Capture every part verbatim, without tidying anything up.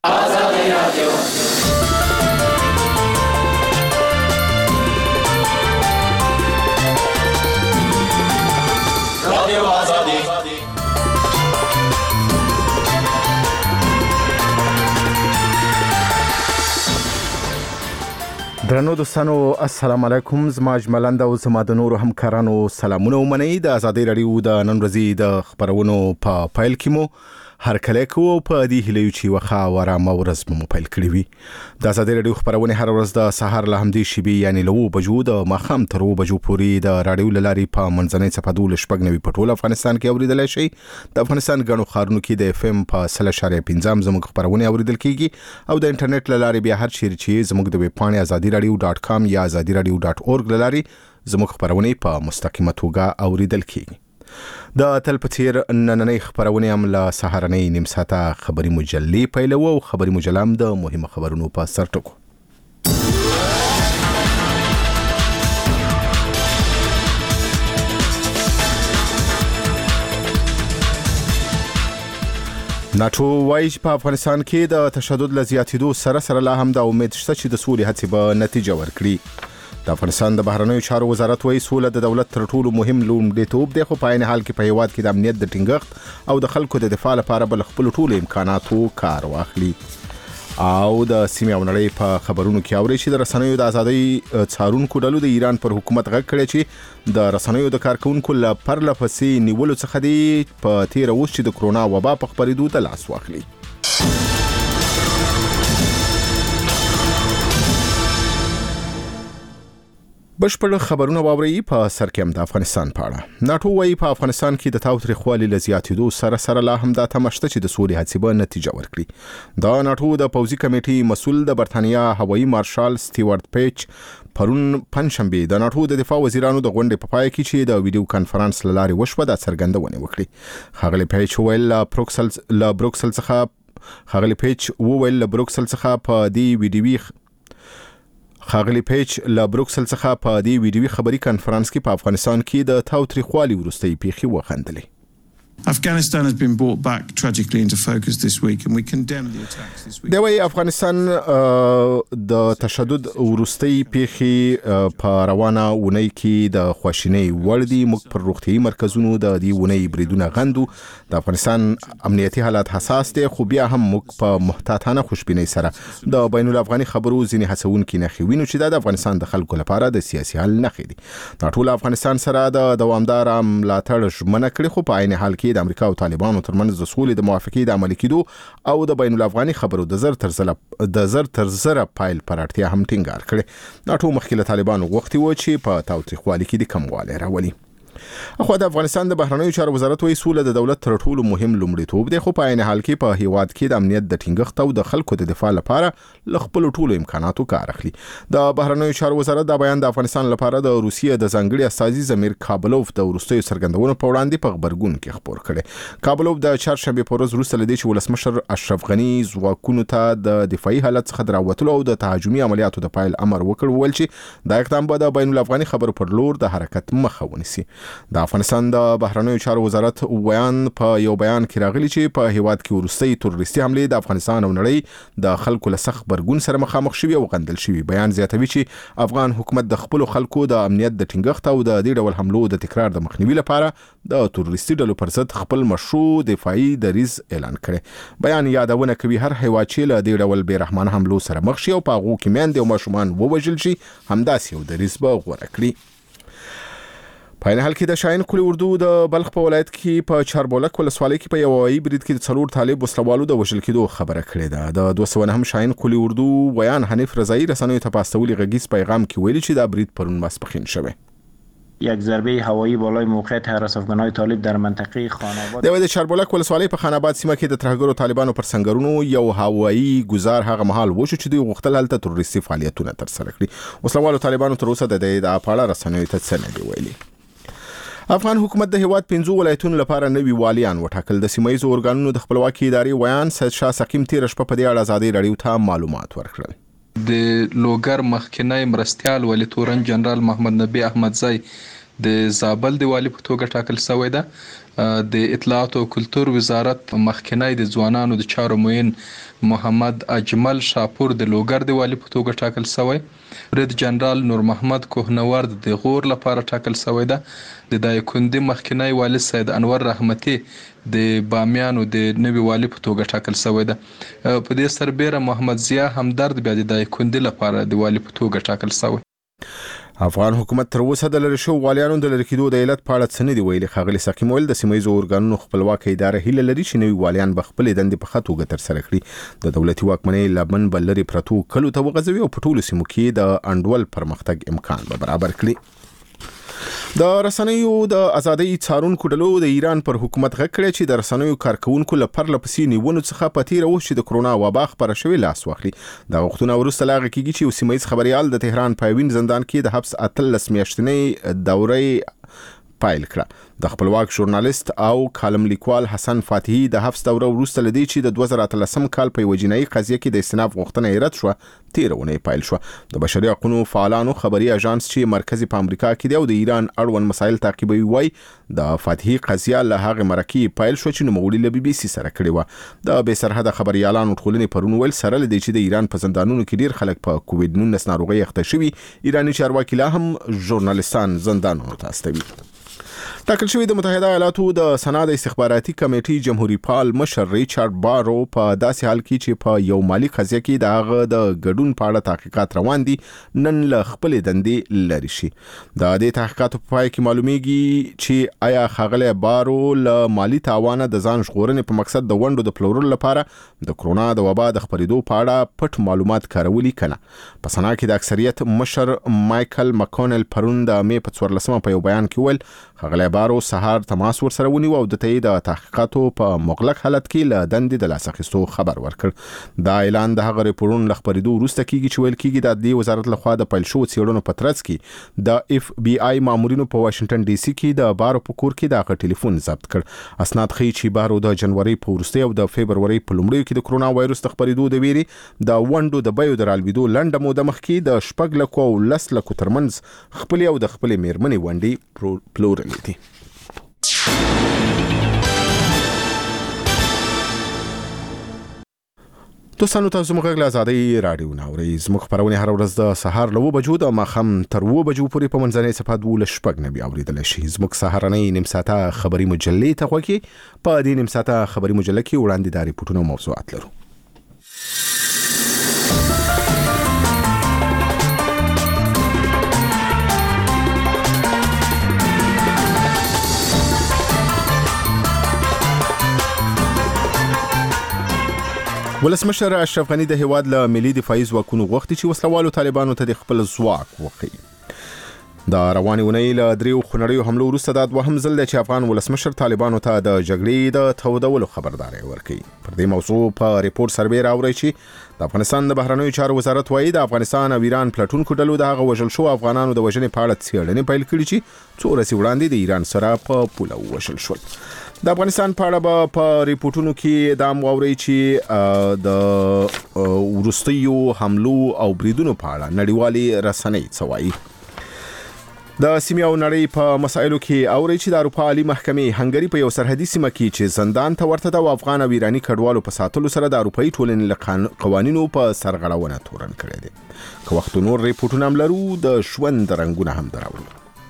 آزادی رادیو رادیو آزادی درنو دوستانو السلام علیکم. زما اجملند او زما د نورو همکارانو سلامونه ومنئ. د آزادۍ رادیو د نن ورځې د خبرونو په پیل کې مو هر کله کوو په دې هیله چې وخا ورامه ورځ مو پیل کړی وي. د آزادۍ رادیو خبرونه هر ورځ د سهار له همدې شیبې یعنی له اوه بجو د ماښام تر اوه بجو پورې د رادیو له لارې په منځنۍ صفحه دولس شپږ نوي په ټول افغانستان کې اوریدلای شئ. د افغانستان ګڼو ښارونو کې د اف ام په سل اشاریه پنځه زموږ خبرونه اوریدل کیږي او د انټرنیټ له لارې بیا هر چیرې چې زموږ د ویب پاڼې آزادي رادیو ډاټ کام یا آزادي رادیو ډاټ اورګ له لارې زموږ خبرونه په مستقیمه توګه اوریدل کیږي. د تل په څیر نننۍ خبرونه هم له سهارنۍ نیم ساعته خبري مجلې پیلوو او خبري مجله هم د مهمو خبرونو په سر ټکو. ناټو وایي چې په افغانستان کې د تشدد له زیاتېدو سره سره لا هم د امید شته چې د سولې هڅې به نتیجه ورکړي. د افغانستان د بهرنیو چارو وزارت وایي سوله د دولت تر ټولو مهم لومړیتوب دی، خو په عین حال کې په هیواد کې د امنیت د ټینګښت او د خلکو د دفاع لپاره بل خپل ټولو امکاناتو کار واخلي. او د سیمې او نړۍ په خبرونو کې اوري چې د رسنیو د ازادۍ څارونکو ډلو د ایران پر حکومت غږ کړی چې د رسنیو د کارکونکو له پرله پسې نیولو څخه دی په تیر اوس چې د کرونا وبا په خپرېدو د لاس واخلي. بشپړ خبرونه واوري په سر کې هم د افغانستان په اړه. ناټو وایي په افغانستان کې د تاوتریخوالي له زیاتېدو سره سره لا هم دا تمشته چې د سولې هڅې به نتیجه ورکړي. دا ناټو د پوځي کمیټې مسؤل د برتانیا هوایي مارشال سټیوارت پیچ پرون پنځشنبه د ناټو د دفاع وزیرانو د غونډې په پای کې چې د ویډیو کانفرنس لارې وشوه د څرګندونه وکړي. خاغلی پیچ ویل لا بروکسل لا بروکسل څخه خاغلی پیچ ویل لا بروکسل څخه په دې ویډیوي خاغلی پیچ له بروکسل څخه په دې ویډیوي خبري کانفرنس کې په افغانستان کې د تاوتریخوالي وروستۍ پیښې وخندلې. Afghanistan has been brought back tragically into focus this week and we condemn the attacks this week. د وی افغانستان د تشدد وروستۍ پیښې په روانه ونۍ کې د خواشینۍ وړ دي. موږ پر روغتيایي مرکزونو د دې ونۍ بریدونه غندو. د افغانستان امنیتي حالات حساس دي، خو بیا هم موږ په محتاطانه خوشبینۍ سره د بین الافغاني خبرو ځینې هڅونکي نښې وینو چې د افغانستان د خلکو لپاره د سیاسي حل نښې دي. دا ټول افغانستان سره د دوامدار ملاتړ ژمنه کړې، خو په عین حال کې د امریکا او طالبانو ترمنځ د سولې د موافقې د عملي کېدو او د بین الافغاني خبرو د زر تر زره د زر تر زره پایل پر اړتیا هم ټینګار کړي. ناټو مخکې له طالبانو غوښتي و چې په تاوتریخوالي کې د کموالی راولي. اخو د افغانستان د بهرنیو چارو وزارت وایي سوله د دولت تر ټولو مهم لومړیتوب دی، خو په عین حال کې په هیواد کې د امنیت د ټینګښت او د خلکو د دفاع لپاره له خپل ټولو امکاناتو کار اخلي. د بهرنیو چارو وزارت دا بیان د افغانستان لپاره د روسیې د ځانګړي استازي زمیر کابلوف د وروستیو څرګندونو په وړاندې په خبرګون کې خبر کړي. کابلوف د چهارشنبه په ورځ وروسته لدې چې ولسمشر اشرف غنی ځواکونو ته د دفاعي حالت څخه دراوتلو او د تهاجمي عملیاتو د پایل امر وکړ، ویل چې دا اقدام به د بین الافغاني خبرو پر لور د حرکت مخه ونیسي. د افغانستان د بهرنیو چارو وزارت ویان په یو بیان کې راغلی چې په هیواد کې وروستۍ تروریستي حملې د افغانستان او نړۍ د خلکو له سخت غبرګون سره مخامخ شوي او غندل شوي. بیان زیاتوي چې افغان حکومت د خپل خلکو د امنیت د ټینګښت او د دې ډول حملو د تکرار د مخنیوي لپاره د تروریستي ډلو پر ضد خپل مشروع دفاعي دریځ اعلان کړي. بیان یادونه کوي هر هیواد چې له دې ډول بې رحمانه حملو سره مخ شي او په هغو کې میندې او ماشومان ووژل شي همداسې یو دریځ به غوره کړي. په عین حال کې د شاهین کلی اردو د بلخ په ولایت کې په چاربولک ولسوالۍ کې په یو هوایي برید کې د څلور طالب وسلوالو د وژل کېدو خبره کړې ده. د دوه سوه نهم شاهین کلی اردو ویان حنیف رضایی رسنیو ته په استولي غږیز پیغام کې ویلي چې دا برید پرون ماسپښین شوی. یک ضربه هوایی بالای موقعیت حراس افغانای طالب در منطقه خاناباد د چاربولک ولسوالۍ په خاناباد سیمه کې د ترهګرو طالبانو پر سنگرونو یو هوایی گزار هغه مهال وشو چې دوی غوښتل هلته تروریستي فعالیتونه ترسره کړي. وسلوالو طالبانو تر اوسه د دې د اپاړه رسنیو ته څه نه دی ویلي. افغان حکومت د هیواد پنځو ولایتونو لپاره نوي والیان وټاکل. د سیمایي اورګانونو د خپلواکي ادارې ویان سید شاه سقیم تیر شپه په دې اړه آزادۍ رادیو ته معلومات ورکړل. د لوګر مخکنی مرستیال ولی تورن جنرال محمد نبی احمدزی د زابل د والی په توګه ټاکل شوی ده. د اطلاعات او کلتور وزارت مخکنی د ځوانانو د چارو معین محمد اجمل شاپور د لوګر د والي په توګه ټاکل شوی. برید جنرال نور محمد کوهنورد د غور لپاره ټاکل شوی ده. د دایکنډي مخکنی والي سید انور رحمتي د بامیانو د نوي والي په توګه ټاکل شوی ده. په دې سربیره محمد ضیا همدرد بیا د دایکنډي لپاره د والي په توګه ټاکل شوی. افغان حکومت تر اوسه د لری شو والیانو د لری کېدو د علت په اړه څه نه دی ویلي. ښاغلي سقیم ویل د سیمه ییزو ارګانونو خپلواکه اداره هیله لري چې نوي والیان به خپلې دندې په ښه توګه ترسره کړي. د دولتي واکمنۍ لمن به لرې پرتو کلو ته وغځوي او په ټولو سیمو کې د انډول پرمختګ امکان به برابر کړي. د رسنیو د ازادۍ څارونکو ډلو د ایران پر حکومت غږ کړی چې د رسنیو کارکونکو له پرله پسې نیونو څخه په تېره اوس چې د کرونا وبا خپره شوې لاس واخلي. دغه وختونه وروسته لا هغه کېږي چې یو سیمه ییز خبریال د تهران په یوین زندان کې د حبس اتلس میاشتنۍ دورې پایل کړه. د خپلواک ژورنالیست او کالم لیکوال حسن فاتحي د حبس دوره وروسته لدی چې د دوه زره اتلسم کال په یوه جنایي قضیه کې د استئناف غوښتنه یې رد شوه تېره اونۍ پیل شوه. د بشري حقوقو فعالانو خبري اژانس چې مرکزي په امریکا کې دی او د ایران اړوند مسایل تعقیبوي وایي د فاتحي قضیه له هغې مرکې پیل شوه چې نوموړي له بي بي سي سره کړې وه. د بې سرحده خبریالانو ټولنې پرون ویل سره له دې چې د ایران په زندانونو کې ډېر خلک په کووډ نولس ناروغۍ اخته شوي، ایراني چارواکي لا هم ژورنالیستان زندانونو ته استوي. ټاکل شوی د متحده ایالاتو د سنا د استخباراتي کمیټې جمهوریت پال مشر ریچارډ بارو په داسې حال کې چې په یو مالی قضیه کې د هغه د ګډون په اړه تحقیقات روان دي نن له خپلې دندې لرې شي. د دې تحقیقاتو په پای کې معلومیږي چې آیا ښاغلی بارو له مالی تاوانه د ځان ژغورنې په مقصد د ونډو د پلورلو لپاره د کرونا د وبا د خپرېدو په اړه پټ معلومات کارولي که نه. په سنا کې د اکثریت مشر مایکل مکونل پرون د مې په څوارلسمه په یو بیان کې ویل ښاغلی بارو سهار تماس ورسره ونیو او د ته د تحقیقاتو په مغلق حالت کې له دندې د لاس اخیستو خبر ورکړ. دا اعلان د هغه ریپورټونو له خپرېدو وروسته کېږي چې ویل کېږي د عدلیې وزارت لخوا د پیل شوو څېړنو په ترڅ کې د اف بي آی مامورینو په واشنګټن ډي سي کې د بارو په کور کې د هغه ټلیفون ضبط کړ. اسناد ښیي چې بارو د جنوري په وروستۍ او د فبرورۍ په لومړیو کې د کرونا وایرس د خپرېدو د ویرې د ونډو د بیو د رالوېدو لنډه موده مخکې د شپږ لکو او لس لکو ترمنځ خپلې او د خپلې مېرمنې ونډې پلورلې دي. دوستانو تاسو زموږ غږ له ازادۍ راډیو نه اورئ. زموږ خپرونې هره ورځ د سهار له اوه بجو د ماښام تر اوه بجو پورې په منځنۍ صفحه دولس شپږ نه بیا اورېدلی شي. زموږ سهارنۍ نیم ساعته خبري مجلې ته غوږ کړئ. په دې نیم ساعته خبري مجله کې وړاندې دا ریپورټونه او موضوعات لرو. ولسمشر اشرف غني د هیواد له ملي دفاعي ځواکونو غوښتي چې وسلوالو طالبانو ته د خپل ځواک وښيي. د روانې اونۍ له دریو خونړیو حملو وروسته دا دوهم ځل دی چې افغان ولسمشر طالبانو ته د جګړې د تودولو خبرداری ورکوي. پر دې موضوع په ریپورت سربیره اورئ چې د افغانستان د بهرنیو چارو وزارت وایي د افغانستان او ایران پلټونکو ډلو د هغه وژل شو افغانانو د وژنې په اړه څېړنې پیل کړي چې څو ورځې وړاندې د ایران سره په پوله ووژل شول. د افغانستان په اړه به په ریپورټونو کې دا واورئ چې د وروستیو حملو او بریدونو په اړه نړیوالې رسنۍ څه وایي. د سیمې او نړۍ په مسایلو کې اورئ چې د اروپا عالي محکمې هنګري په یو سرحدي سیمه کې چې زندان ته ورته ده او افغان او ایراني کډوالو په ساتلو سره د اروپایي ټولنې له قوانینو په سرغړونه تورن کړی دی. که وخت نور ریپورټونه هم لرو د ژوند رنګونه هم دراوړو.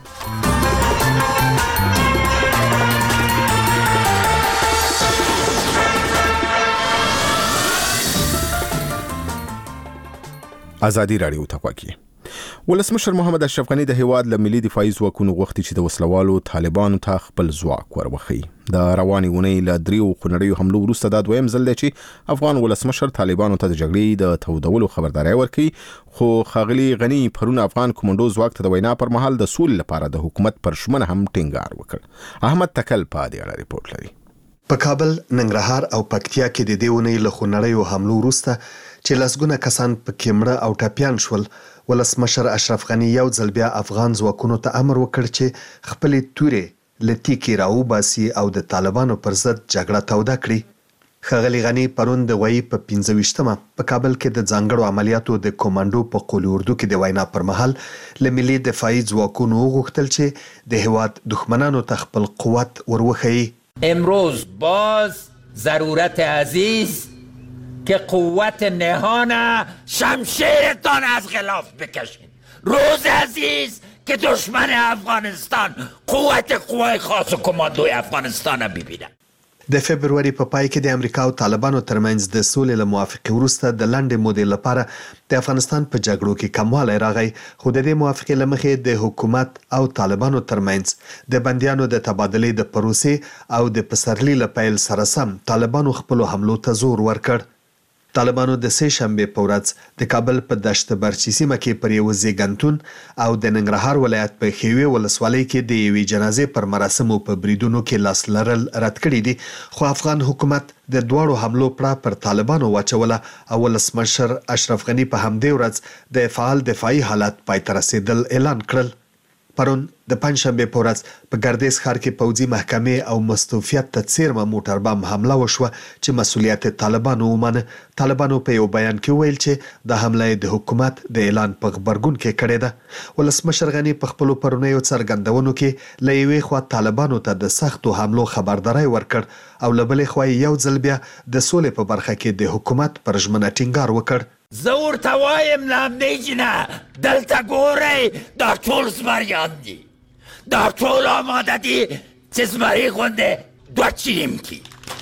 ازادي راډیو ته غوږ. ولسمشر محمد اشرف غني د هیواد له ملي دفاعي ځواکونو غوښتي چې د وسلوالو طالبانو ته خپل ځواک وروښيي. د روانې اونۍ له دریو خونړیو حملو وروسته دا دویم ځل دی چې افغان ولسمشر طالبانو ته د جګړې د تودولو خبرداری ورکوي. خو ښاغلي غني پرون افغان کمانډو ځواک ته د وینا پر مهال د سولې لپاره د حکومت پر ژمنه هم ټینګار وکړ. احمد تکل په دې اړه ریپورت لري. په کابل، ننګرهار او پکتیا کې د دې اونۍ له خونړیو حملو وروسته چې لسګونه کسان پکې مړه او ټپیان شول، ولسمشر اشرف غني یو ځل بیا افغان ځواکونو ته امر وکړ چې خپلې تورې له تیکې راوباسي او د طالبانو پر ضد جګړه توده کړي. ښاغلي غني پرون د غوي په پنځه ویشتمه په کابل کې د ځانګړو عملیاتو د کمانډو په قول اردو کې د وینا پر مهال له ملي دفاعي ځواکونو وغوښتل چې د هیواد دښمنانو ته خپل قوت وروښيي. امروز باز ضرورت عزیز که قوت نهان شمشیرتان از غلاف بکشید. روز عزیز که دشمن افغانستان قوت قوای خاص و کماندوی افغانستان ببینه. د فبرवरी په پای کې د امریکا او طالبانو ترمنځ د سولې له موافقې وروسته د لنډې مودې لپاره د افغانستان په جګړو کې کموالی راغی، خو د دې موافقې له مخې د حکومت او طالبانو ترمنځ د بندیانو د تبادلې د پروسې او د پسرلي له پیل سره سم طالبانو خپلو حملو ته زور ورکړ. طالبانو د سه شنبه په ورځ د کابل په دشت برچی سیمه کې پر یو زیږنتون او د ننګرهار ولایت په خیوي ولسوالۍ کې د یوې جنازې پر مراسمو په بریدونو کې لاس لرل رد کړي دي، خو افغان حکومت د دواړو حملو پړه پر طالبانو واچوله او ولسمشر اشرف غني په همدې ورځ د فعال دفاعي حالت پای ته رسیدل اعلان کړل. پرون د پنځشنبه په ورځ په ګردیز ښار کې پوځي محکمې او مستوفیت ته څیرمه موټر بم حمله وشوه چې مسؤلیت طالبانو ومنه. طالبانو په یو بیان کې ویل چې د حمله د حکومت د اعلان په غبرګون کې کړې ده. ولسمشر غني په خپلو پرونیو څرګندونو کې له یوې خوا طالبانو ته د سختو حملو خبرداری ورکړ او له بلې خوا یو ځل بیا د سولې په برخه کې د حکومت پر ژمنه ټینګار وکړ. زور توایم نمیجنه دلتا گوری در طول زمریان دی در طول آماده دی چه زمری خونده دو چیم کی.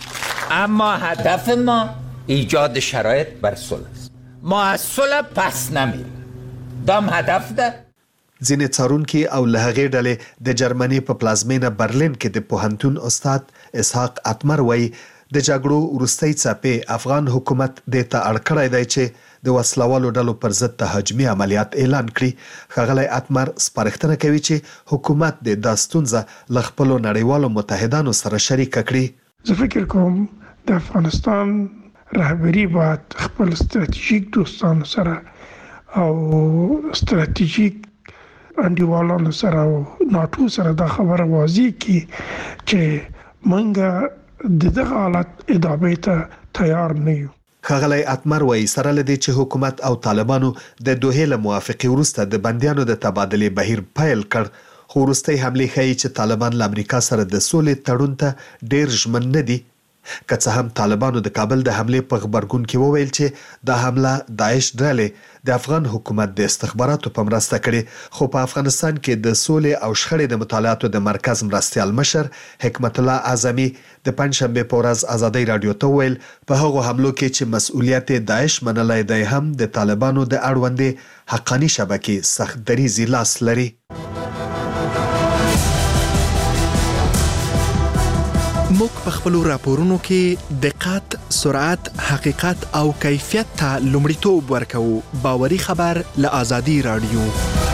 اما هدف ما ایجاد شرایط بر صلح است. ما از صلح پس نمیریم. دام هدف ده. ځینې څارونکي او له هغې ډلې د جرمني په پلازمینه برلین کې د پوهنتون استاد اسحاق اتمر وایي د جګړو وروستۍ څپې افغان حکومت دې ته اړ کړی دی چې د وسلوالو ډلو پر ضد تهاجمي عملیات اعلان کړي. ښاغلی اتمر سپارښتنه کوي چې حکومت دې دا ستونزه له خپلو نړیوالو متحدانو سره شریکه کړي. زه فکر کوم د افغانستان رهبري باید خپل ستراتیژیک دوستانو سره او ستراتیژیک انډیوالانو سره او ناټو سره دا خبره واضح کړي چې موږ د دغه حالت ادامې ته تیار نه یو. ښاغلی اتمر وایي سره له دې چې حکومت او طالبانو د دوحې له موافقې وروسته د بندیانو د تبادلې بهیر پیل کړ، خو وروستۍ حملې ښیي چې طالبان له امریکا سره د سولې تړون ته ډیر ژمن نه دي. که څه هم طالبانو د کابل د حملې په غبرګون کې وویل چې دا حمله داعش ډلې د افغان حکومت د استخباراتو په مرسته کړې، خو په افغانستان کې د سولې او شخړې د مطالعاتو د مرکز مرستیال مشر حکمت الله اعظمي د پنځشنبه په ورځ ازادي رادیو ته ویل په هغو حملو کې چې مسؤلیت داعش منلای دی هم د طالبانو د اړوندې حقاني شبکې سخت دریزي لاس لري. موږ په خپلو راپورونو کې دقت، سرعت، حقیقت او کیفیت ته لومړیتوب ورکوو. باوري خبر له ازادي رادیو.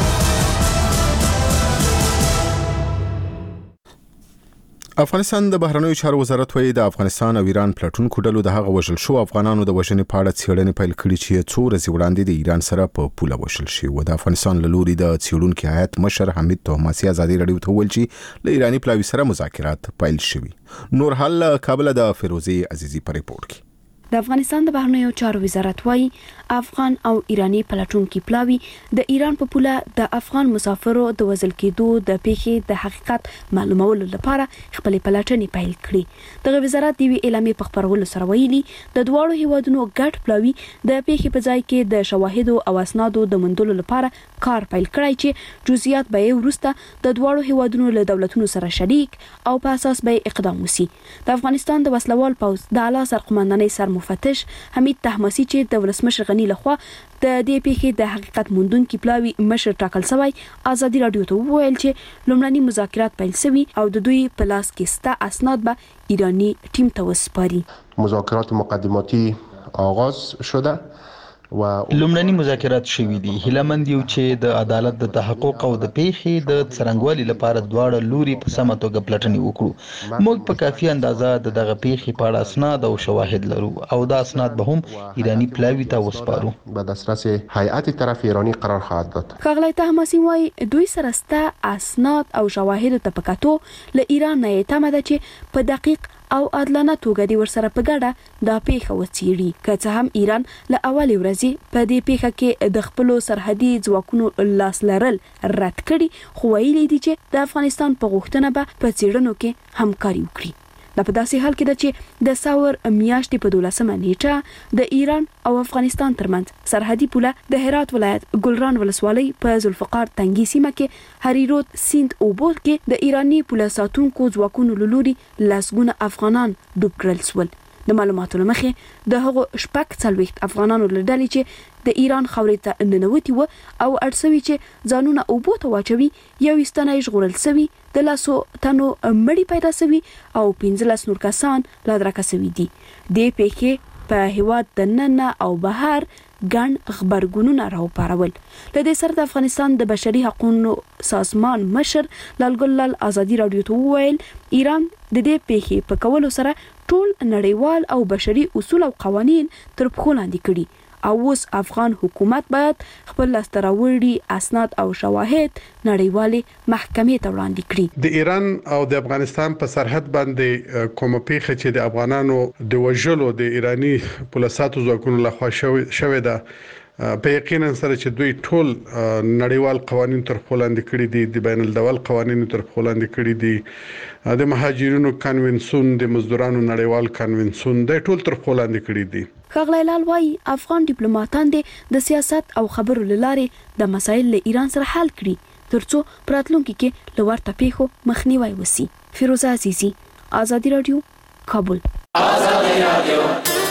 افغانستان د بهرنیو چارو وزارت وایي د افغانستان او ایران پلټونکو ډلو د هغه وژل شو افغانانو د وژنې په اړه څېړنې پیل کړې چې څو ورځې وړاندې د ایران سره په پوله وژل شوي و. د افغانستان له لوري د څېړونکي هیئت مشر حمید طهماسي ازادي رادیو ته وویل چې له ایراني پلاوي سره مذاکرات پیل شوي. نور حال له کابل د فیروزي عزیزي په ریپورت کې. د افغانستان د بهرنیو چارو وزارت وایي افغان او ایرانی پلټونکي پلاوي د ایران په پوله د افغان مسافرو د وژل کېدو د پیښې د حقیقت معلومولو لپاره خپل پلټنې پیل کړې. دغه وزارت د وی اعلامیې په خبرولو سره ویلي د دواړو هیوادونو ګډ پلاوي د پیښې په ځای کې د شواهدو او اسنادو د موندلو لپاره کار پیل کړی چې جزئیات به وروسته د دواړو هیوادونو له دولتونو سره شریک او په اساس به اقدام وشي. د افغانستان د وسلوال پوځ د اعلی سرقمندانۍ سر مفتش حمید طهماسي چې د ولسمشر غني لخوا د دې پیښې د حقیقت موندونکي پلاوي مشر ټاکل شوی ازادي رادیو ته وویل چې لومړني مذاکرات پیل شوي او د دوی په لاس کې ستا اسناد به ایرانی ټیم ته وسپاري. مذاکرات مقدماتی آغاز شده و لومړني مذاکرات شوي دي. هیلهمند یو چې د عدالت د تحقق او د پیښې د څرنګوالي لپاره دواړه لوري په سمه توګه پلټنې وکړو. موږ په کافي اندازه د دغه پیښې په اړه اسناد او شواهد لرو او دا اسناد به هم ایرانی پلاوي ته وسپارو. به دسترس هیئت طرف ایرانی قرار خواهد داد. ښاغلی طهماسي وایي دوی سره ستا اسناد او شواهد ته په کتو له ایران نه تمه ده چې په دقیق او عادلانه توګه د ورسره په ګډه دا پیښه وڅیړي. که څه هم ایران له اولې ورځې په دې پیښه کې د خپل سرحدي ځواکونو لاس لرل رد کړي، خو ویلي دي چې د افغانستان په غوښتنه به په څېړنو کې همکاري وکړي. دا په داسې حال کې ده چې د ساور میاشتې په دولسمه نیټه د ایران او افغانستان ترمنځ سرحدي پوله د هرات ولایت ګلران ولسوالۍ په ذوالفقار تنګي سیمه کې هریرود سیند اوبو کې د ایرانی پوله ساتونکو ځواکونو له لوري لسګونه افغانان ډوب کړل شول. د معلوماتو له مخې د هغو شپږ څلوېښت افغانانو له ډلې چې د ایران خاورې ته ننوتي وو او اړ سوي چې ځانونه اوبو ته واچوي، یو ستنه یې ژغورل سوي، د لاسو تنو مړی پیدا سوي او پنځلس نور کسان لا درکه سوي دي. دې پیښې په هیواد د ننه او بهر ګڼ خبرګونونه راوپارول. له دې سره د افغانستان د بشري حقوقو سازمان مشر لالګل لال ازادي رادیو ته وویل ایران د دې پیښې په کولو سره ټول نړیوال او بشري اصول او قوانین تر پښو لاندې کړي او اوس افغان حکومت باید خپل لاسته راوړي اسناد او شواهد نړیوالې محکمې ته وړاندې کړي. د ایران او د افغانستان په سرحد باندې کومه پیښه چې د افغانانو د وژلو د ایرانی پولیساتو ځواکونو لخوا شوې ده، په یقینا سره چې دوی ټول نړیوال قوانین تر خپل لاندې کړي دي، د بین الډول قوانین تر خپل لاندې کړي دي، د مهاجرینو کنونسیون، د مزدورانو نړیوال کنونسیون د ټول تر خپل لاندې کړي دي. ښاغلی لال وايي افغان ډیپلوماټان د سیاست او خبرو له لارې د مسایل له ایران سره حل کړي ترڅو په راتلونکي کې له ورته پیښو مخنیوی وشي. فیروزه عزیزي، آزادي رادیو، کابل. آزادي رادیو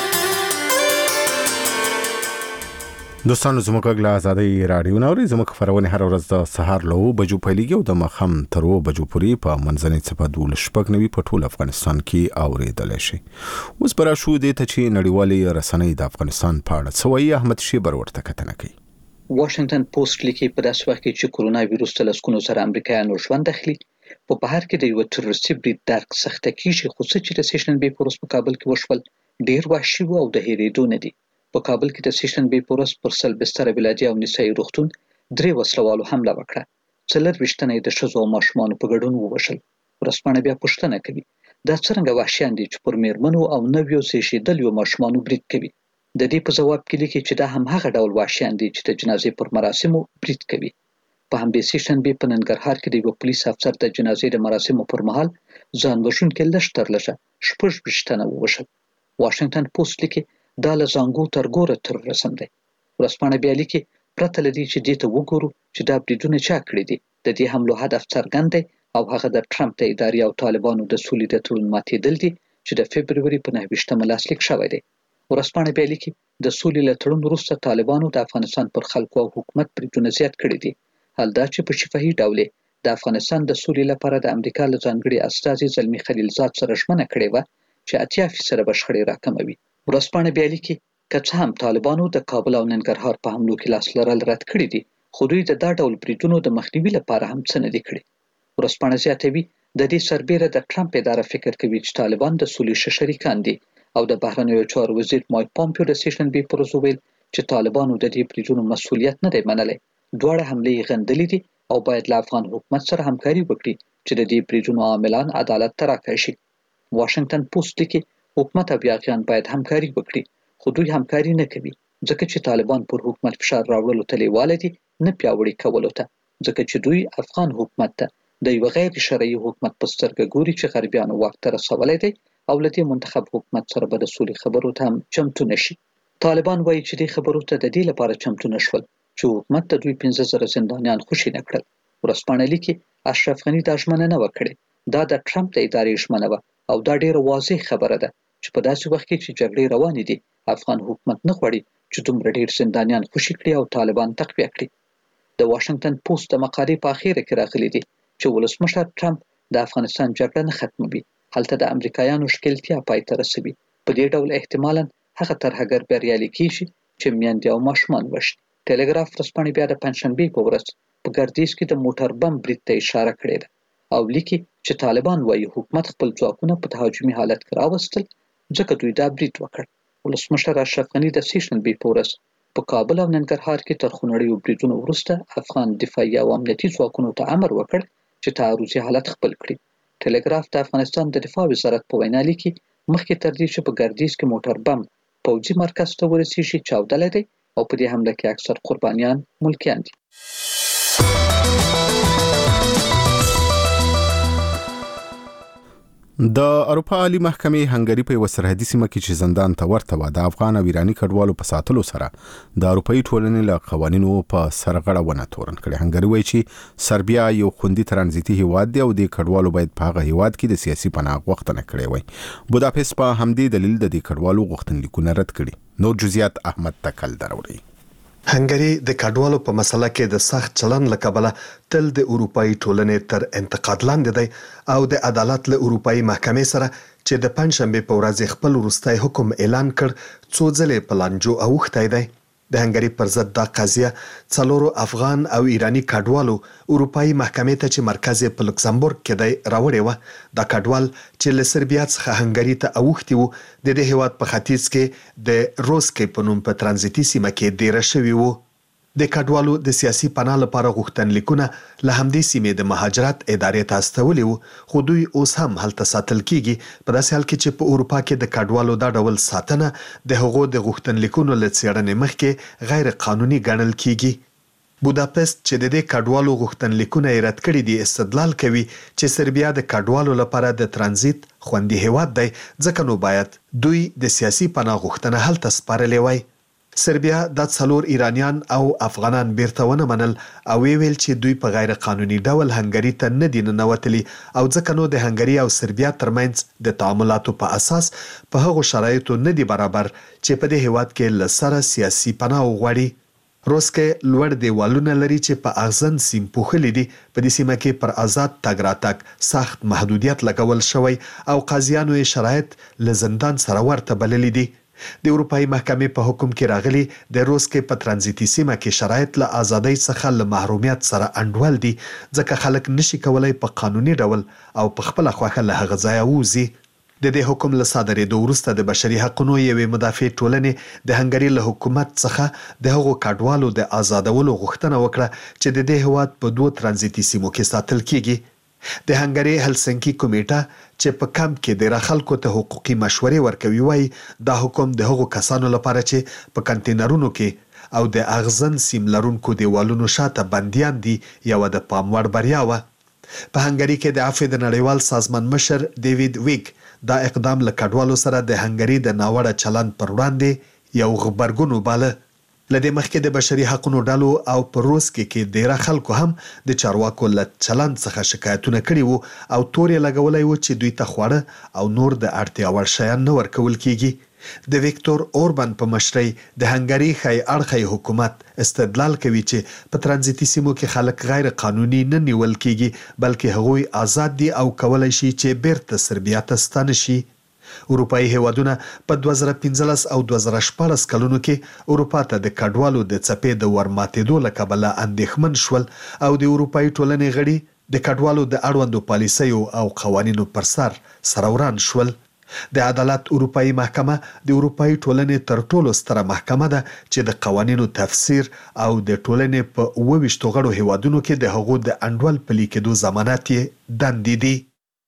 دوستانو زموږ غږ له آزادۍ راډیو نوري زموږ خبرونه هر ورځ د سهار له بجو پیلېږي او د مخم تر و بجو پورې په منځنۍ څپه دولس شپږ نوي په ټول افغانستان کې اوریدل شي. اوس پر شو دې ته چې نړیوالې رسنۍ د افغانستان په اړه سوي احمد شیبر ورته کتنه کوي. واشنگټن پوسټ لیکي په داسې وخت کې چې کرونا وایروس ته لسګونو سره امریکایانو ژوند اخلي، په بهر کې د یو تروریستي برید درک سخته کیږي، خو څه چې د سیشن بي پروس په کابل کې وشول ډیر وحشي او د هېرېدو نه دي. په کابل کې د سیشن بي پروس پر سل بستر بلادي او نسایي روغتون درې وسلوالو حمله وکړه. څلور ویشتنه د ښځو او ماشومانو په ګډون ووژل. ورسپانه بیا پوښتنه کوي دا څنګه وحشیان دي چې پر میرمنو او نویو زیږیدلیو ماشومانو برید کوي. د دې په ځواب کې لیکي چې دا هم هغه ډول وحشیان دي چې د جنازې پر مراسمو برید کوي. په همدې سیشن بي په ننګرهار کې د یو پولیس افسر د جنازې د مراسمو پر مهال ځان وژونکي لږ تر لږه شپږ ویشتنه ووژل. واشنگټن پوسټ لیکي دا له زانګو تر ګوره تروریزم دی. ورسپانه بیا لیکي پرته له دې چې دې ته وګورو چې دا بریدونه چا کړي دي، د دې حملو هدف څرګند دی او هغه د ټرمپ د ادارې او طالبانو د سولې د تړون ماتېدل دي چې د فبروري په نهه ویشتمه لاسلیک شوی دی. ورسپانه بیا لیکي د سولې له تړون وروسته طالبانو د افغانستان پر خلکو او حکومت بریدونه زیات کړي دي. حال دا چې په شفاهي ډول د افغانستان د سولې لپاره د امریکا له ځانګړي استازي زلمي خلیلزاد سره ژمنه کړې وه چې اتیا فیصده به شخړې راکموي. ورسپانه بیا لیکي که څه هم طالبانو د کابل او ننګرهار په حملو کې لاس لرل رد کړي دي، خو دوی د دا ډول بریدونو د مخنیوي لپاره هم څه نه دي کړي. ورسپانه زیاتوي د دې سربیره د ټرمپ اداره فکر کوي چې طالبان د سولې ښه شریکان دي او د بهرنیو چارو وزیر مایک پامپیو د سیشن بي پروس ویل چې طالبانو د دې بریدونو مسؤلیت نه دی منلی. دواړه حملې غندلې دي او باید له افغان حکومت سره همکاري وکړي چې د دې بریدونو عاملان عدالت ته راکړي شي. واشنگټن پوسټ لیکي حکومت او یاغیان باید همکاري وکړي، خو دوی همکاري نه کوي ځکه چې طالبان پر حکومت فشار راوړلو ته لیواله دي، نه پیاوړي کولو ته، ځکه چې دوی افغان حکومت ته د یو غیر شرعي حکومت په سترګه ګوري چې غربیانو واک ته رسولی دی او له دې منتخب حکومت سره به د سولې خبرو ته هم چمتو نشي. طالبان وایي چې دې خبرو ته د دې لپاره چمتو نشول چې حکومت ته دوی پنځه زره زندانیان خوشي نه کړل. ورسپانه لیکي اشرف غني دا ژمنه نه وکړي، دا د ټرمپ د ادارې ژمنه وه او دا ډیره واضح خبره ده چې په داسې وخت کې چې جګړې روانې دي افغان حکومت نه غواړي چې دومره ډیر زندانیان خوشي کړي او طالبان تقویه کړي. د واشنگټن پوسټ د مقالې په اخیره کې راغلي دي چې ولسمشر ټرمپ د افغانستان جګړه نه ختموي، هلته د امریکایانو ښکېلتیا پای ته رسوي. په دې ډول احتمالاً هغه ترهګر بریالي کیږي چې میندې او ماشومان وژني. ټلګراف ورځپاڼې بیا د پنجشنبې په ورځ په ګردیز کې د موټر بم برید ته اشاره کړې ده او لیکي چې طالبان وایي حکومت خپل ځواکونه په تهاجمي حالت کې راوستل ځکه دوی دا برید وکړ. ولسمشر اشرف غني د سیشن بي په ورځ په کابل او ننګرهار کې تر خونړیو بریدونو وروسته افغان دفاعي او امنیتي ځواکونو ته امر وکړ چې تعرضي حالت خپل کړي. ټلګراف د افغانستان د دفاع وزارت په وینا لیکي مخکې تر دې چې په ګردیز کې موټر بم پوځي مرکز ته ورسیږي چاودلی دی او په دې حمله کې اکثر قربانیان ملکیان دي. د اروپا عالی محکمې هنګری په یو سرحدي سیمه کې چې زندان ته ورته و د افغان او ایرانی کډوالو په ساتلو سره د اروپאי ټولنې له قوانینو په سرغړه ونه تورن کړي. هنګری وایي چې سربیا یو خوندي ترانزیتي هیواد دی او د کډوالو باید په هغه هیواد کې د سیاسي پناه غوښتنه کړي وي. بوداپست په همدې دلیل د دې کډوالو غوښتنلیکونه رد کړي. نور جزئیات احمد تکل دروړي. هنګری د کډوالو په مسله کې د سخت چلن لکبله تل د اروپאי ټولنې تر انتقاد لاندې دی او د عدالت له اروپאי محکمې سره چې د پنځشنبه په ورځ خپل وروستي حکم اعلان کړ څو ځلې پلانجو اوختی دی. د هنګری پر ضد د قضیه څلورو افغان او ایرانی کډوالو اروپאי محکمې ته چې مرکز په لوکسمبورګ کې دی راوړی و. د کډوال چې له سربیا څخه هنګری ته اوختی وو د دې هیواد په ختیځ کې د روسکې په نوم په ترانزیتي سیمه کې ډیر شوی وو. د کډوالو د سیاسي پناه لپاره غوښتنلیکونه له همدې سیمې د مهاجرت ادارې ته استولي وو خو دوی اوس هم هلته ساتل کیږي په داسې حال کې چې په اروپا کې د کډوالو دا ډول ساتنه د هغو د غوښتنلیکونو له څېړنې مخکې غیر قانوني ګڼل کیږي. بوداپست چې د دې کډوالو غوښتنلیکونه یې رد کړي دي استدلال کوي چې سربیا د کډوالو لپاره د ترانزیت خوندي هیواد دی ځکه نو باید دوی د سیاسي پناه غوښتنه هلته سپارلې وای. سربیا د څلور ایرانیان او افغانان بیرته ونه منل او ویل چې دوی په غیر قانوني ډول هنګری ته نه دي ننوتلي او ځکه نو د هنګری او سربیا ترمنځ د تعاملاتو په اساس په هغو شرایطو نه دي برابر چې په دې هیواد کې له سره سیاسي پناه وغواړي. روسکې لوړ دیوالونه لري چې په اغزن سیم پوښلي دي. په دې سیمه کې پر آزاد تګ راتګ سخت محدودیت لګول شوی او قاضیانو یې شرایط له زندان سره ورته بللي دي. د اروپאי محکمې په حکم کې راغلي د روسکې په ترانزیتي سیمه کې شرایط له ازادۍ څخه له محرومیت سره انډول دي ځکه خلک نشي کولای په قانوني ډول او په خپل خوښه له هغه ځایه ووځي. د دې حکم له صادرېدو وروسته د بشري حقوقو یوې مدافع ټولنې د هنګری له حکومت څخه د هغو کډوالو د آزادولو غوښتنه وکړه چې د دې هیواد په دوه ترانزیتي سیمو کې ساتل کیږي. د هنګری هلسنکی کمیټه چې په کمپ کې د خلکو ته حقوقي مشورې ورکوي وایي دا حکم د هغو کسانو لپاره چې په کنټینرونو کې او د اغزن سیم لرونکو دیوالونو شاته بندیان دي یو د پام وړ بریا وه. په هنګری کې د عفو د نړیوال سازمان مشر ډیوید ویګ دا اقدام له کډوالو سره د هنګری د ناوړه چلند پر وړاندې یو غبرګون وباله. لدې مخکې د بشري حقوقو ډلو او په روس کې کې ډیره خلکو هم د چارواکو له چلند څخه شکایتونه کړي وو او تور یې لګولای و چې دوی ته خواړه او نور د اړتیا وړ شیان نه ورکول کیږي. د ویکتور اوربان په مشرۍ د هنګری ښی اړخی حکومت استدلال کوي چې په ترانزیتي سیمو کې خلک غیر قانوني نه نیول کیږي بلکې هغوی آزاد دي او کولای شي چې بیرته سربیا ته ستانه شي. اروپאי هیوادونه په دوه زره پنځلس او دوه زره شپاړس کلونو کې اروپا ته د کډوالو د څپې د ورماتېدو له کبله اندېښمن شول او د اروپאי ټولنې غړي د کډوالو د اړوندو پالیسیو او قوانینو پر سر سروران شول. د عدالت اروپאי محکمه د اروپאי ټولنې تر ټولو ستره محکمه ده چې د قوانینو تفسیر او د ټولنې په اوه ویشتو غړو هیوادونو کې د هغو د انډول پلي کېدو ضمانت یې دندې دي.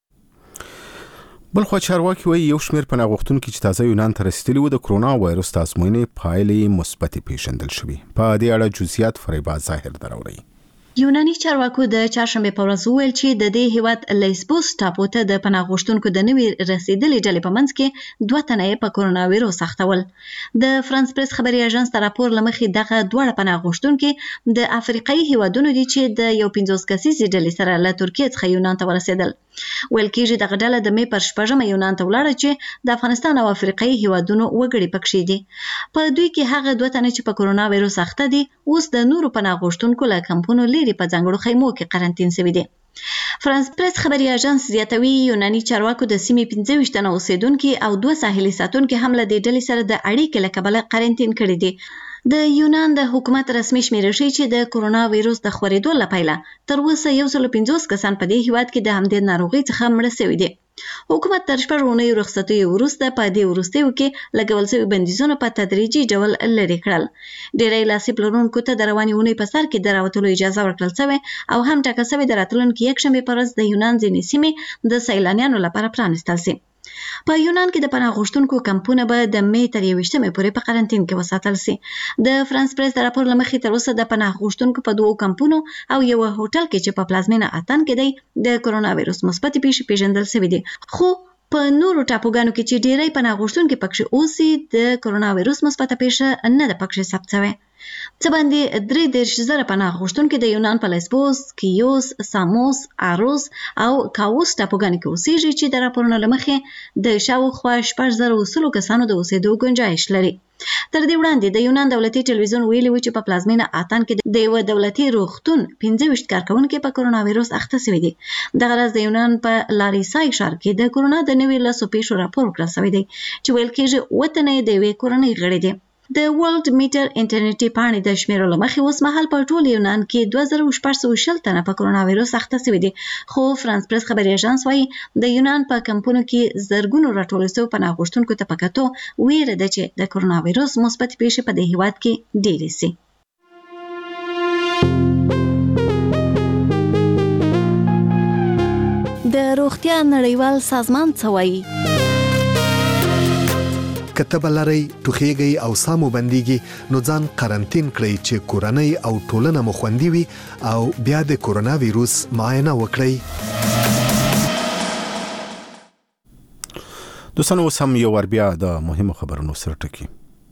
بل خو چارواکي وایي یو شمېر پناه غوښتونکي چې تازه یونان ته رسیدلي وو د کرونا وایرس د ازموینې پایلې مثبتې پیژندل شوي. په دې اړه جزئیات فریبا ظاهر دروړي. یوناني چارواکو د چهارشنبه په ورځ وویل چې د دې هیواد لیسبوس ټاپو ته د پناه غوښتونکو د نوي رسیدلې ډلې په منځ کې دوه تنه یې په کرونا وایرس اختول. د فرانس پریس خبري اژانس ته راپور لمخې دغه دوه پناه غوښتونکي د افریقایي هیوادونو دي چې د یو پنځوس کسیزې ډلې سره له ترکیې څخه یونان ته ورسېدل. ویل کېږي دغه ډله د مې پر شپږمه یونان ته ولاړه چې د افغانستان او افریقایي هیوادونو وګړي پکښې دي. په دوی کې هغه دوه تنه چې په کرونا وایرس اخته دي اوس د نورو پناه غوښتونکو له کمپونو لرې په ځانګړو خیمو کې قرنطین شوي دي. فرانس پریس خبري اژانس زیاتوي یوناني چارواکو د سیمې پنځه ویشت تنه اوسیدونکي او دوه ساحلي ساتونکي هم له دې ډلې سره د اړیکې له کبله قرنطین کړي دي. د یونان د حکومت رسمي شمیرې ښیي چې د کرونا وایرس د خورېدو له پیله تر اوسه یو سل پنځوس کسان په دې هیواد کې د همدې ناروغۍ څخه مړه شوي دي. حکومت تر شپږ اونیو رخصتیو وروسته په دې وروستیو کې لګول شوي بندیزونه په تدریجي ډول لرې کړل. ډېری لاسي پلورونکو ته د روانې اونۍ په سر کې د راوتلو اجازه ورکړل شوې او هم ټاکل شوې د راتلونکي یکشنبې په ورځ د یونان ځینې سیمې د سیلانیانو لپاره پرانیستل شي. په یونان کې د پناه غوښتونکو کمپونه به د مې تر یوویشتمې پورې په قرنطین کې وساتل شي. د فرانس پریس د راپور له مخې تر اوسه د پناه غوښتونکو په دوو کمپونو او یوه هوټل کې چې په پلازمینه اتن کې دی د کرونا وایرس مثبتې پیښې پیژندل شوي دي. خو په نورو ټاپوګانو کې چې ډیری پناه غوښتونکي پکښې اوسي د کرونا وایرس مثبته پیښه نه ده پکښې ثبت شوې. څه باندې درې دېرش زره پناه غوښتونکي د یونان په لیسبوس، کیوس، ساموس، اروس او کاووس ټاپوګانو کې اوسېږي چې د راپورونو له مخې د شاوخوا شپږ زره سلو کسانو د اوسېدو ګنجایش لري. تر دې وړاندې د یونان دولتي ټلویزیون ویلي و چې په پلازمینه اتن کې د یوه دولتي روغتون پنځه ویشت کارکوونکي په کرونا وایرس اخته شوي دي. دغه ورځ د یونان په لاریسای ښار کې د کرونا د نوي لسو پیښو راپور ورکړل شوی دی چې ویل کېږي اووه تنه یې د یوې کورنۍ غړي دي. د ورلد میټر انټرنیټي پاڼې د شمیرو له مخې اوس مهال په ټول یونان کې دوه زره شپږ سوه شل تنه په کرونا وایرس اخته شوي دي. خو فرانس پریس خبري اژانس وایي د یونان په کمپونو کې زرګونو راټول شوي پناه غوښتونکو ته په کتو ویره ده چې د کرونا وایرس مثبت پیښې په دې هیواد کې ډېرې شي. د روغتیا نړیوال سازمان څه وایي؟ که تبه لرئ، ټوخیږئ او ساه مو بندیږي نو ځان قرنطین کړئ چې کورنۍ او ټولنه مو خوندي وي او بیا د کرونا ویروس معاینه وکړئ. دوستانو اوس هم یو ور بیا د مهمو خبرونو سره ټکي.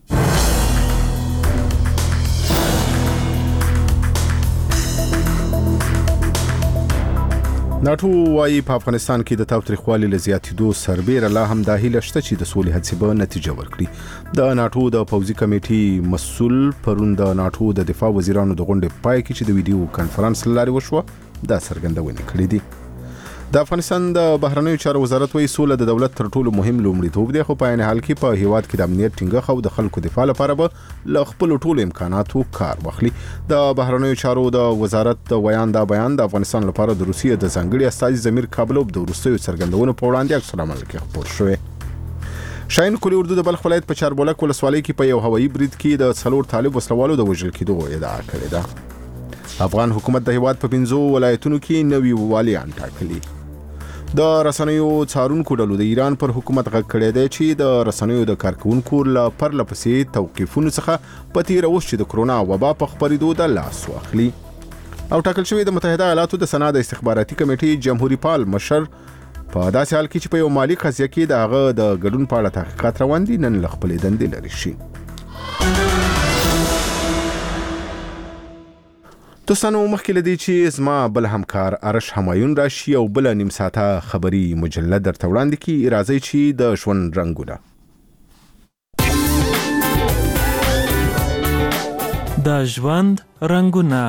ناټو وايي په افغانستان کې د تاوتریخوالي له زیاتېدو سربیره لا هم دا هیله شته چې د سولې هڅې به نتیجه ورکړي. د ناټو د پوځي کمیټې مسؤل پرون د ناټو د دفاع وزیرانو د غونډې پای کې چې د ویډیو کانفرنس له لارې وشوه دا څرګندونې کړې دي. د افغانستان د بهرنیو چارو وزارت وايي سوله د دولت تر ټولو مهم لومړیتوب دی، خو په عین حال کې په هیواد کې د امنیت ټینګښت او د خلکو دفاع لپاره به له خپلو ټولو امکاناتو کار واخلي. د بهرنیو چارو د وزارت د بیان دا بیان د افغانستان لپاره د روسیې د ځانګړي استازي ضمیر کابلوف د وروستیو څرګندونو په وړاندې عکس العمل کې خپور شوی. شاهین کلی اردو د بلخ ولایت په چاربولک ولسوالۍ کې په یو هوایي برید کې د څلور طالب وسلوالو د وژل کېدو ادعا کړې ده. افغان حکومت د هیواد په پنځو ولایتونو کې نوي والیان ټاکلي. د رسنیو څارونکو ډلو د ایران پر حکومت غږ کړی دی چې د رسنیو د کارکونکو له پرله پسې توقیفونو څخه په تیره اوس چې د کرونا وبا په خپرېدو د لاس واخلي. او ټاکل شوی د متحده ایالاتو د سنا د استخباراتي کمیټې جمهوریت پال مشر په داسې حال کې چې په یو مالي قضیه کې د هغه د ګډون په اړه تحقیقات روان دي نن له خپلې دندې لرې شي. دوستانو مخکې له دې چې زما بل همکار ارش همایون راشي او بل نیم ساعته خبري مجله درته وړاندې کړي، راځئ چې د ژوند رنګونه د ژوند رنګونه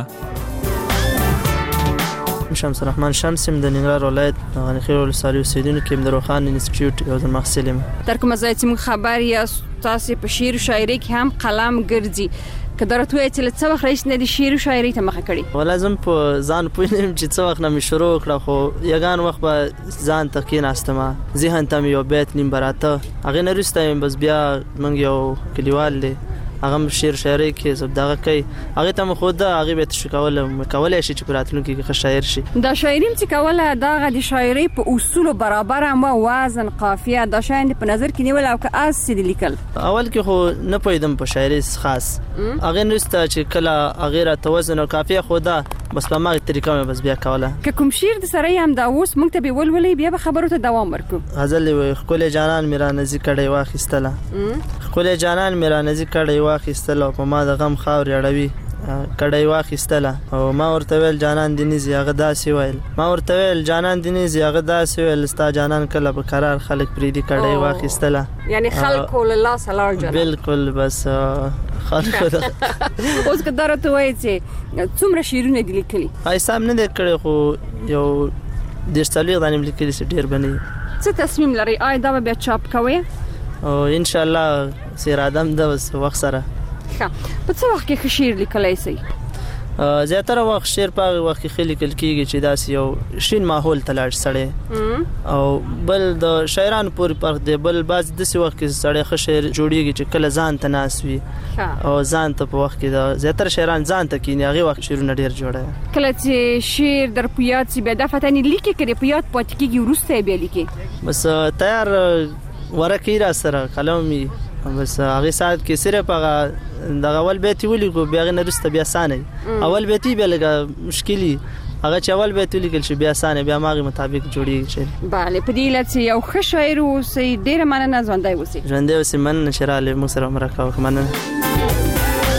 شمس الرحمن شمس د ننګرهار ولایت غنی خیل ولسوالۍ اوسیدونکی یم. د روخان انسټیټیوټ یو ځل محصل یم. تر کومه ځای چې موږ خبر یاست تاسې په شعر و شاعرۍ کې هم قلم ګرځي، که درته وایي چې له څه وخت راهیسې نه دې شعر و شاعرۍ ته مخه کړې؟ والله زه هم په ځان پوه نه یم چې څه وخت نه مې شروع وکړه، خو یګان وخت به ځان ته کېناستم، ذهن ته مې یو بیت نیم به راته، هغې نه وروسته بس بیا موږ یو کلیوال دی هغه هم شعر شاعرۍ کې دغه کوي، هغې ته مې ښوده، هغې به یې تشویق کوله، کولی شي چې په راتلونکي کې ښه شاعر شي. دا شاعري هم چې کوله دغه د شاعرۍ په اصولو برابر هم وزن قافیه دا شیان دې په نظر کې نیول او که اس چې دې لیکل؟ اول کې خو نه پوهېدم په شاعرۍ خاص، هغې نه وروسته چې کله هغې راته وزن او قافیه ښوده بس په هماغې طریقه مې بس بیا کوله. که کوم شعر د سره هم دا اوس موږ ته به ولولئ بیا به خبرو ته دوام ورکړو. غزل یې وایي ښکلی جانان مې رانزي کړی واخیستله، ښکلی جانان مې رانزي کړی واخیستله او په ما د غم خاورې اړوي کړی واخیستله، او ما ورته ویل جانان دې نیزي هغه داسې ویل، ما ورته ویل جانان دې نیزي هغه داسې ویل، ستا جانان کله په قرار خلک پرېږدي کړی واخیستله. یعنی خلکو له لاسه لاړ جانان. بالکل بس خلکو ده. اوس که دا راته وایي چې څومره شعرونه دې لیکلي؟ حساب نه دی کړی خو یو دېرش څلوېښت دانې مې لیکلي چې ډېر به نه وي. څه تصمیم لرئ؟ آیا دا به بیا چاپ کوئ؟ او انشاءالله څه اراده هم ده بس وخت سره. ښه، په څه وخت کې ښه شعر لیکلی شئ؟ زیاتره وخت شعر په هغه وخت کې خېلی کل کېږي چې داسې یو شین ماحول ته لاړ سړی او بل د شاعرانو پورې فرق دی بل بعض داسې وخت کې سړی ښه شعر جوړېږي چې کله ځان ته ناست وي او ځان ته په وخت کې د زیاتره شاعران ځان ته کښېني هغې وخت شعرونه ډېر جوړوي کله چې شعر در په یاد سي بیا دا فتن یې لیکي که د په یاد پاتې کېږي وروسته یې بیا لیکي بس تیار ورقې را سره قلم وي بس هغه ساعت کې صرف هغه د اول بیت ولیکو بیا غن رسته بیا سانه اول بیت بیا لګه مشکلی هغه چې اول بیت ولیکل شي بیا سانه بیا ماغه مطابق جوړیږي شي bale په دې لته یو ښه شاعر اوسې ډیره مننه ژوندۍ اوسې ژوندۍ اوسې مننه شراله مو سره مرکه وکمنه